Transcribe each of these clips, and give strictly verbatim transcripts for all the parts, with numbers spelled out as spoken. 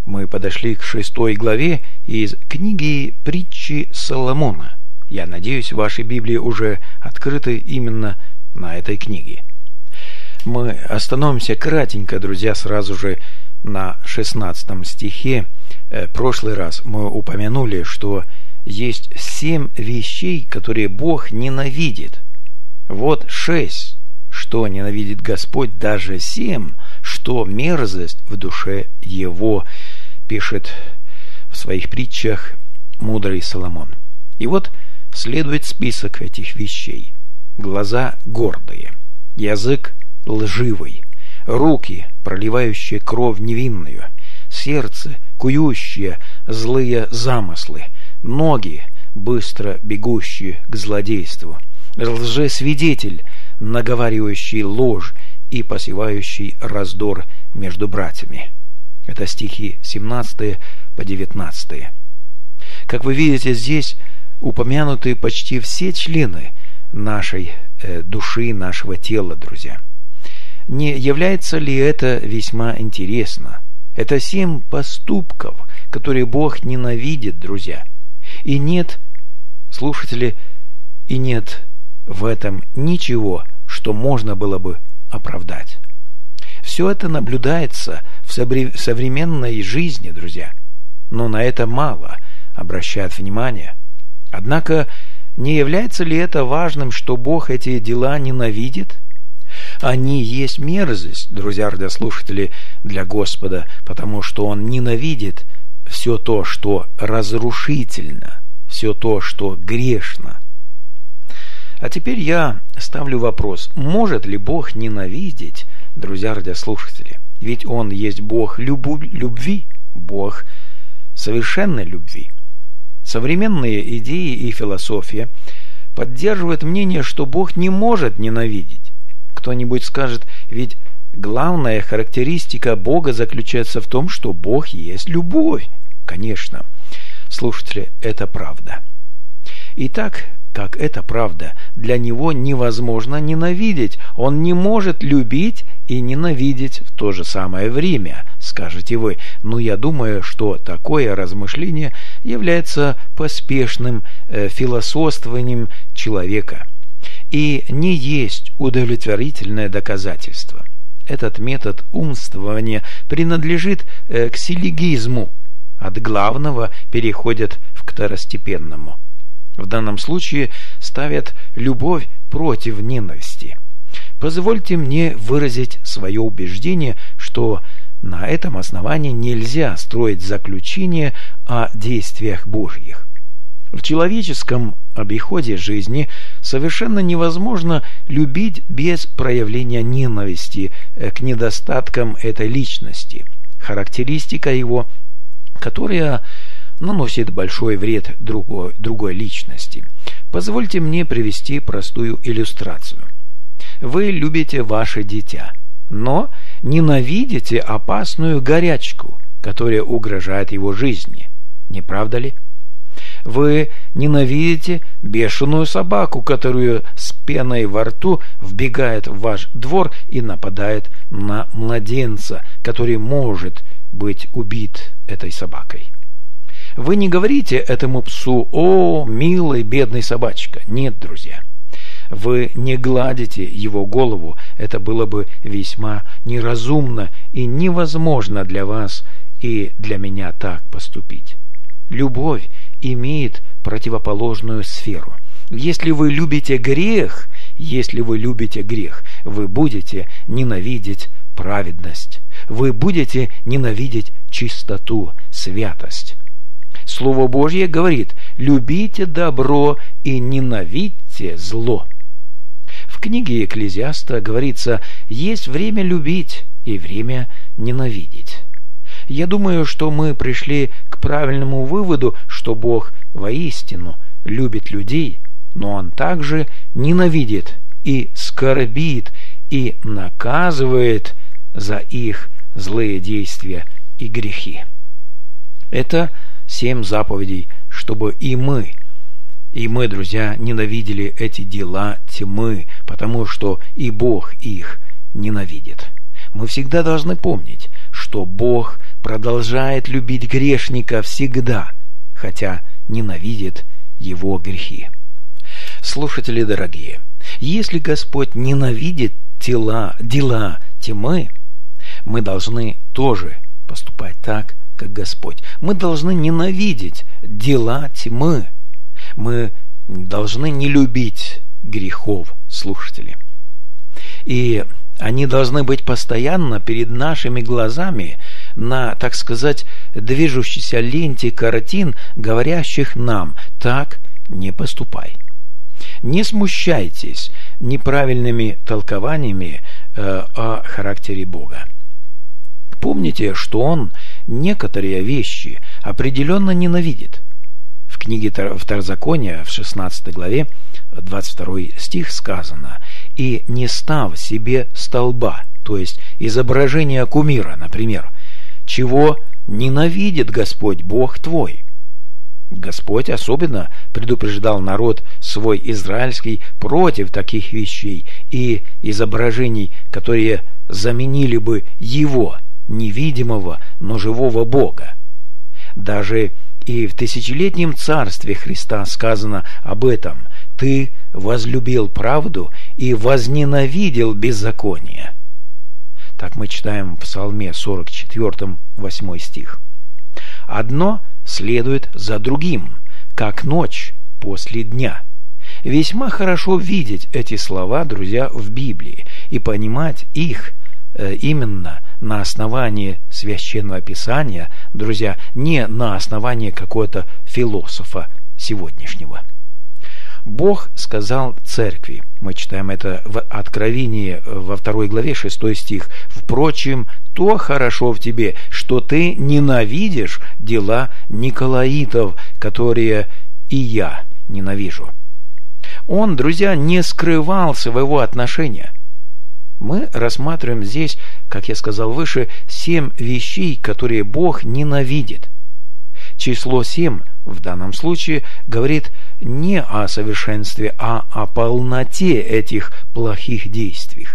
Мы подошли к шестой главе из книги «Притчи Соломона». Я надеюсь, ваши Библии уже открыты именно на этой книге. Мы остановимся кратенько, друзья, сразу же на шестнадцатом стихе. В прошлый раз мы упомянули, что есть семь вещей, которые Бог ненавидит. Вот шесть, что ненавидит Господь, даже семь, что мерзость в душе Его, пишет в своих притчах мудрый Соломон. И вот следует список этих вещей. Глаза гордые, язык лживый, руки, проливающие кровь невинную, сердце, кующее злые замыслы, ноги, быстро бегущие к злодейству, лжесвидетель, наговаривающий ложь и посевающий раздор между братьями. Это стихи семнадцатый по девятнадцатый. Как вы видите, здесь упомянуты почти все члены нашей э, души, нашего тела, друзья. Не является ли это весьма интересно? Это семь поступков, которые Бог ненавидит, друзья. И нет, слушатели, и нет в этом ничего, что можно было бы оправдать. Все это наблюдается в современной жизни, друзья. Но на это мало обращают внимание. Однако, не является ли это важным, что Бог эти дела ненавидит? Они есть мерзость, друзья радиослушатели, для Господа, потому что Он ненавидит все то, что разрушительно, все то, что грешно. А теперь я ставлю вопрос, может ли Бог ненавидеть, друзья радиослушатели? Ведь Он есть Бог любви, Бог совершенной любви. Современные идеи и философия поддерживают мнение, что Бог не может ненавидеть. Кто-нибудь скажет, ведь главная характеристика Бога заключается в том, что Бог есть любовь. Конечно, слушатели, это правда. И так, как это правда, для Него невозможно ненавидеть. Он не может любить и ненавидеть в то же самое время, скажете вы. Но я думаю, что такое размышление является поспешным э, философствованием человека и не есть удовлетворительное доказательство. Этот метод умствования принадлежит э, к силлогизму. От главного переходят к второстепенному. В данном случае ставят любовь против ненависти. Позвольте мне выразить свое убеждение, что на этом основании нельзя строить заключение о действиях Божьих. В человеческом обиходе жизни совершенно невозможно любить без проявления ненависти к недостаткам этой личности. Характеристика его, которая наносит большой вред другой, другой личности. Позвольте мне привести простую иллюстрацию. Вы любите ваше дитя, но ненавидите опасную горячку, которая угрожает его жизни. Не правда ли? Вы ненавидите бешеную собаку, которую с пеной во рту вбегает в ваш двор и нападает на младенца, который может быть убит этой собакой. Вы не говорите этому псу: «О, милый, бедный собачка». Нет, друзья. Вы не гладите его голову. Это было бы весьма неразумно и невозможно для вас и для меня так поступить. Любовь имеет противоположную сферу. Если вы любите грех, если вы любите грех, вы будете ненавидеть праведность. Вы будете ненавидеть чистоту, святость. Слово Божье говорит: любите добро и ненавидьте зло. В книге Экклезиаста говорится: есть время любить и время ненавидеть. Я думаю, что мы пришли к правильному выводу, что Бог воистину любит людей, но Он также ненавидит и скорбит и наказывает за их злые действия и грехи. Это семь заповедей, чтобы и мы, и мы, друзья, ненавидели эти дела тьмы, потому что и Бог их ненавидит. Мы всегда должны помнить, что Бог продолжает любить грешника всегда, хотя ненавидит его грехи. Слушатели дорогие, если Господь ненавидит тела, дела тьмы, мы должны тоже поступать так, как Господь. Мы должны ненавидеть дела тьмы. Мы должны не любить грехов, слушатели. И они должны быть постоянно перед нашими глазами на, так сказать, движущейся ленте картин, говорящих нам: так не поступай. Не смущайтесь неправильными толкованиями э, о характере Бога. Помните, что Он некоторые вещи определенно ненавидит. В книге Второзакония в шестнадцатой главе двадцать второй стих сказано: «И не став себе столба», то есть изображение кумира, например, чего ненавидит Господь Бог твой. Господь особенно предупреждал народ свой израильский против таких вещей и изображений, которые заменили бы Его, невидимого, но живого Бога. Даже и в тысячелетнем царстве Христа сказано об этом: «Ты возлюбил правду и возненавидел беззаконие». Так мы читаем в Псалме сорок четвёртом, восьмой стих. Одно следует за другим, как ночь после дня. Весьма хорошо видеть эти слова, друзья, в Библии и понимать их э, именно на основании Священного Писания, друзья, не на основании какого-то философа сегодняшнего. Бог сказал церкви, мы читаем это в Откровении во второй главе, шестой стих: «Впрочем, то хорошо в тебе, что ты ненавидишь дела николаитов, которые и я ненавижу». Он, друзья, не скрывал своего отношения. Мы рассматриваем здесь, как я сказал выше, семь вещей, которые Бог ненавидит. Число семь в данном случае говорит не о совершенстве, а о полноте этих плохих действий.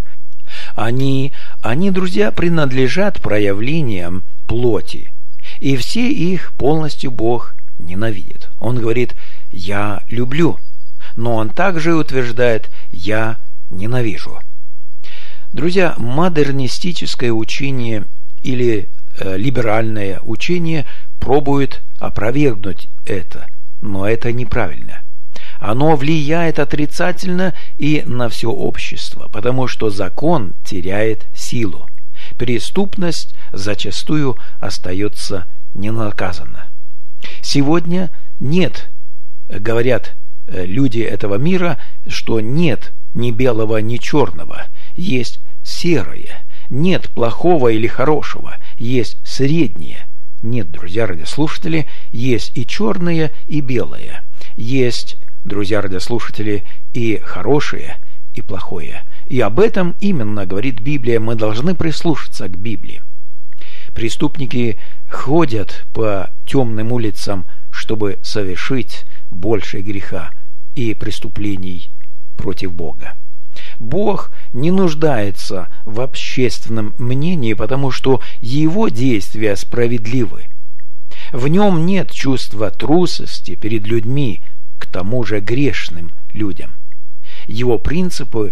Они, они, друзья, принадлежат проявлениям плоти, и все их полностью Бог ненавидит. Он говорит: «Я люблю», но Он также утверждает: «Я ненавижу». Друзья, модернистическое учение или э, либеральное учение пробует опровергнуть это, но это неправильно. Оно влияет отрицательно и на все общество, потому что закон теряет силу. Преступность зачастую остается ненаказанна. Сегодня нет, говорят люди этого мира, что нет ни белого, ни черного, есть серое, нет плохого или хорошего, есть среднее. Нет, друзья радиослушатели, есть и черное, и белое. Есть, друзья радиослушатели, и хорошее, и плохое. И об этом именно говорит Библия. Мы должны прислушаться к Библии. Преступники ходят по темным улицам, чтобы совершить больше греха и преступлений против Бога. Бог не нуждается в общественном мнении, потому что Его действия справедливы. В Нем нет чувства трусости перед людьми, к тому же грешным людям. Его принципы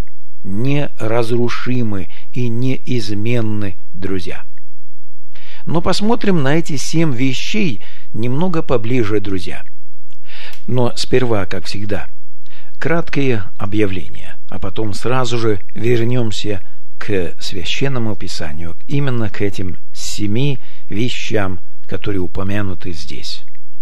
неразрушимы и неизменны, друзья. Но посмотрим на эти семь вещей немного поближе, друзья. Но сперва, как всегда, краткое объявление, а потом сразу же вернемся к Священному Писанию, именно к этим семи вещам, которые упомянуты здесь.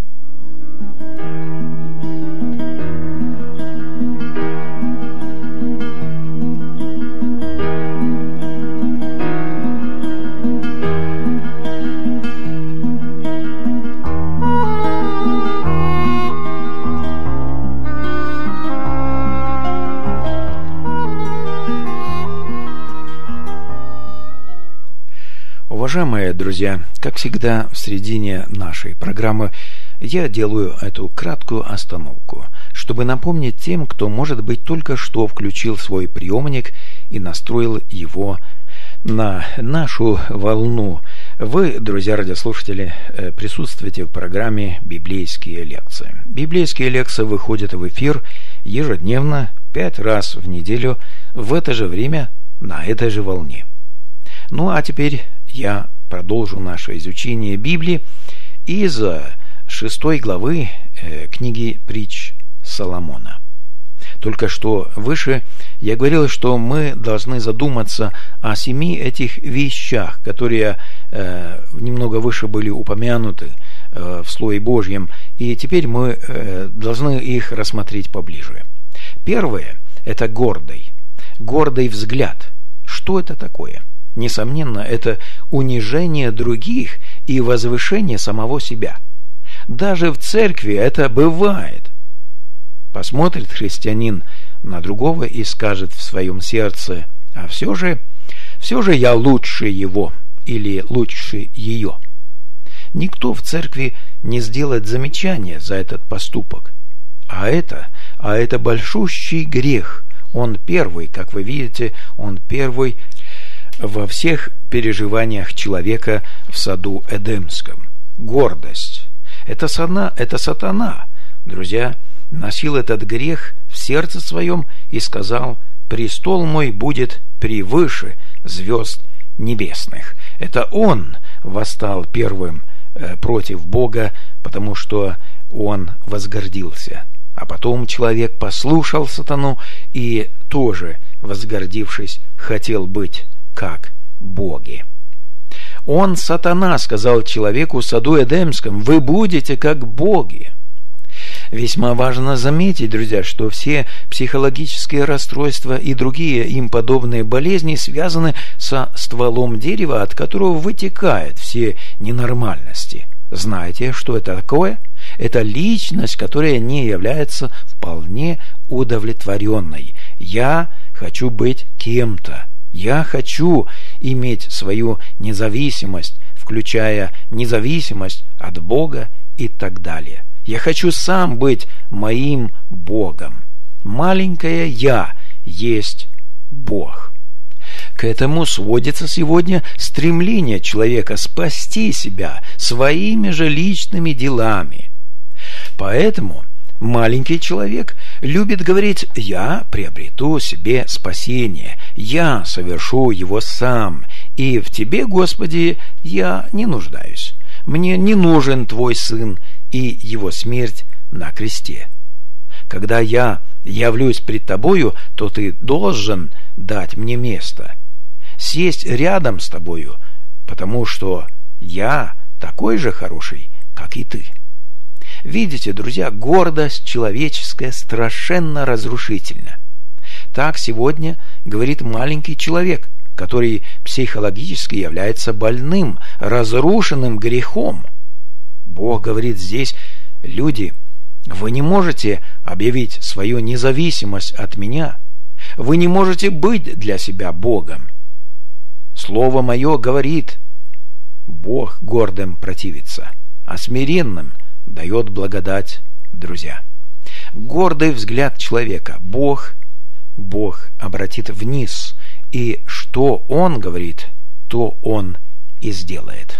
Уважаемые друзья, как всегда в середине нашей программы я делаю эту краткую остановку, чтобы напомнить тем, кто, может быть, только что включил свой приемник и настроил его на нашу волну Вы, друзья радиослушатели, присутствуете в программе «Библейские лекции». Библейские лекции выходят в эфир ежедневно, пять раз в неделю, в это же время, на этой же волне. Ну а теперь я продолжу наше изучение Библии из шестой главы книги «Притч Соломона». Только что выше я говорил, что мы должны задуматься о семи этих вещах, которые э, немного выше были упомянуты э, в Слове Божьем, и теперь мы э, должны их рассмотреть поближе. Первое – это гордый. Гордый взгляд. Что это такое? Несомненно, это унижение других и возвышение самого себя. Даже в церкви это бывает. Посмотрит христианин на другого и скажет в своем сердце: а все же, все же я лучше его или лучше ее. Никто в церкви не сделает замечания за этот поступок. А это, а это большущий грех. Он первый, как вы видите, он первый во всех переживаниях человека в саду Эдемском. Гордость. Это сатана, это сатана, друзья, носил этот грех в сердце своем и сказал: «Престол мой будет превыше звезд небесных». Это он восстал первым э, против Бога, потому что он возгордился. А потом человек послушал сатану и тоже, возгордившись, хотел быть как боги. Он, сатана, сказал человеку в саду Эдемском: «Вы будете как боги». Весьма важно заметить, друзья, что все психологические расстройства и другие им подобные болезни связаны со стволом дерева, от которого вытекают все ненормальности. Знаете, что это такое? Это личность, которая не является вполне удовлетворенной. Я хочу быть кем-то. Я хочу иметь свою независимость, включая независимость от Бога и так далее. Я хочу сам быть моим Богом. Маленькое «я» есть Бог. К этому сводится сегодня стремление человека спасти себя своими же личными делами. Поэтому маленький человек любит говорить: «Я приобрету себе спасение, я совершу его сам, и в Тебе, Господи, я не нуждаюсь. Мне не нужен Твой Сын и Его смерть на кресте. Когда я явлюсь пред Тобою, то Ты должен дать мне место, сесть рядом с Тобою, потому что я такой же хороший, как и Ты». Видите, друзья, гордость человеческая страшенно разрушительна. Так сегодня говорит маленький человек, который психологически является больным, разрушенным грехом. Бог говорит здесь: люди, вы не можете объявить свою независимость от меня. Вы не можете быть для себя Богом. Слово мое говорит: Бог гордым противится, а смиренным дает благодать, друзья. Гордый взгляд человека Бог, Бог обратит вниз, и что Он говорит, то Он и сделает.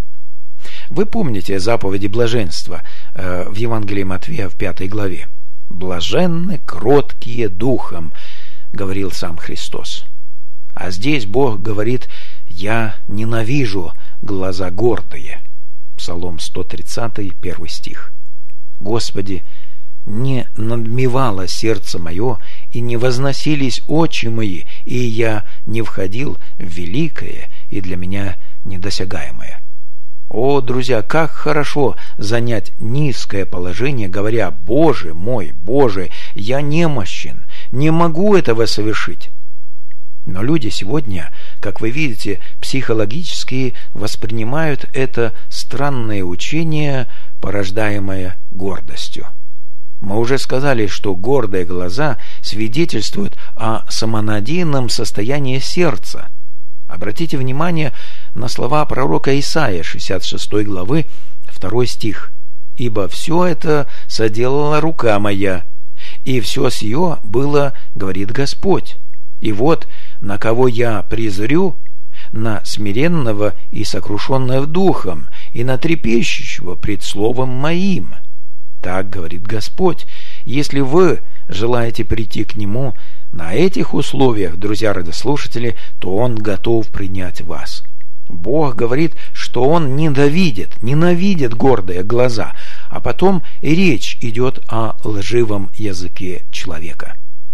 Вы помните заповеди блаженства э, в Евангелии Матфея в пятой главе. «Блаженны кроткие духом», говорил сам Христос. А здесь Бог говорит: «Я ненавижу глаза гордые». Псалом сто тридцатый, первый стих. «Господи, не надмевало сердце мое, и не возносились очи мои, и я не входил в великое и для меня недосягаемое». О, друзья, как хорошо занять низкое положение, говоря: «Боже мой, Боже, я немощен, не могу этого совершить». Но люди сегодня, как вы видите, психологически воспринимают это странное учение, порождаемое гордостью. Мы уже сказали, что гордые глаза свидетельствуют о самонадеянном состоянии сердца. Обратите внимание на слова пророка Исаия, шестьдесят шестой главы, второй стих. «Ибо все это соделала рука моя, и все сие было, говорит Господь. И вот, на кого я презрю, на смиренного и сокрушенного духом, и на трепещущего пред словом моим. Так говорит Господь. Если вы желаете прийти к Нему на этих условиях, друзья радиослушатели, то Он готов принять вас. Бог говорит, что Он ненавидит, ненавидит гордые глаза, а потом речь идет о лживом языке человека.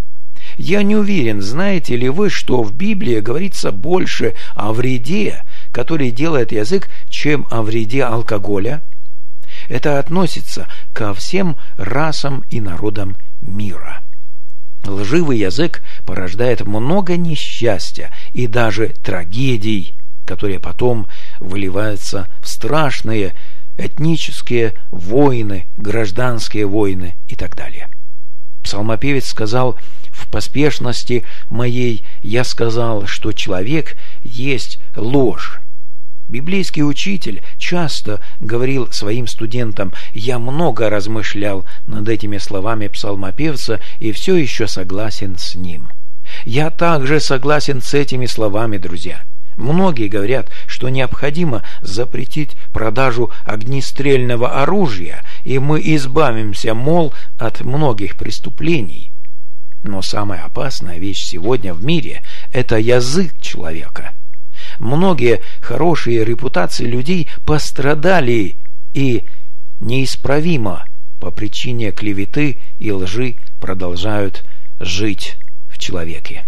Я не уверен, знаете ли вы, что в Библии говорится больше о вреде, который делает язык, чем о вреде алкоголя. Это относится ко всем расам и народам мира. Лживый язык порождает много несчастья и даже трагедий, которые потом выливаются в страшные этнические войны, гражданские войны и так далее. Псалмопевец сказал: «В поспешности моей я сказал, что человек есть ложь». Библейский учитель часто говорил своим студентам: «Я много размышлял над этими словами псалмопевца и все еще согласен с ним». Я также согласен с этими словами, друзья. Многие говорят, что необходимо запретить продажу огнестрельного оружия, и мы избавимся, мол, от многих преступлений. Но самая опасная вещь сегодня в мире – это язык человека. Многие хорошие репутации людей пострадали и неисправимо по причине клеветы и лжи продолжают жить в человеке.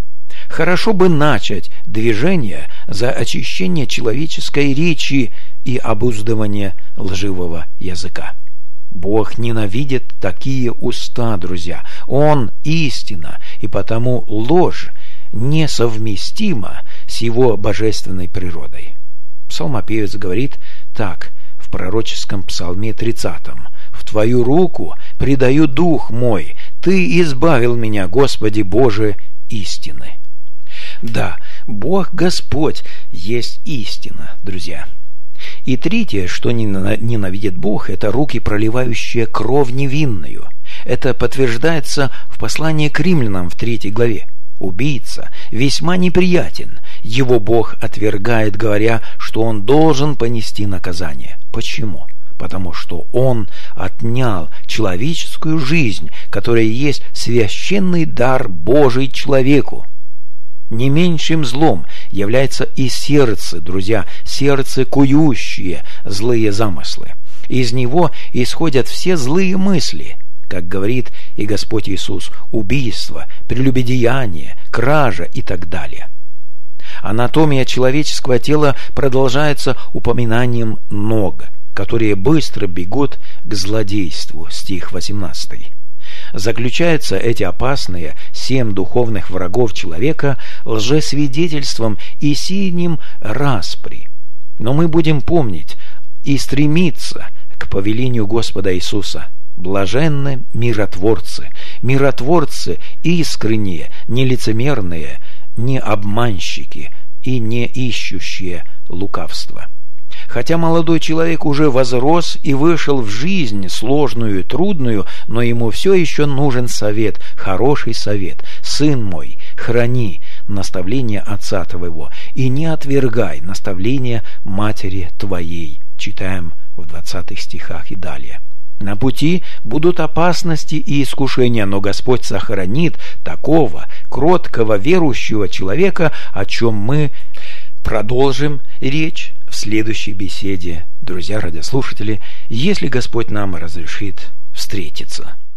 Хорошо бы начать движение за очищение человеческой речи и обуздывание лживого языка. Бог ненавидит такие уста, друзья. Он истина, и потому ложь несовместима с его божественной природой. Псалмопевец говорит так в пророческом псалме тридцатом: «В Твою руку предаю дух мой, Ты избавил меня, Господи Боже, истины». Да, Бог Господь есть истина, друзья. И третье, что ненавидит Бог, это руки, проливающие кровь невинную. Это подтверждается в послании к римлянам в третьей главе. Убийца весьма неприятен. Его Бог отвергает, говоря, что он должен понести наказание. Почему? Потому что он отнял человеческую жизнь, которая есть священный дар Божий человеку. Не меньшим злом является и сердце, друзья, сердце, кующее злые замыслы. Из него исходят все злые мысли, как говорит и Господь Иисус: убийство, прелюбодеяние, кража и так далее. Анатомия человеческого тела продолжается упоминанием ног, которые быстро бегут к злодейству, стих восемнадцатый. Заключаются эти опасные семь духовных врагов человека лжесвидетельством и сеянием распри. Но мы будем помнить и стремиться к повелению Господа Иисуса: блаженны миротворцы, миротворцы искренние, не лицемерные, не обманщики и не ищущие лукавства. Хотя молодой человек уже возрос и вышел в жизнь сложную и трудную, но ему все еще нужен совет, хороший совет. «Сын мой, храни наставление отца твоего, и не отвергай наставление матери твоей». Читаем в двадцатых стихах и далее. На пути будут опасности и искушения, но Господь сохранит такого кроткого верующего человека, о чем мы продолжим речь в следующей беседе, друзья радиослушатели, если Господь нам разрешит встретиться.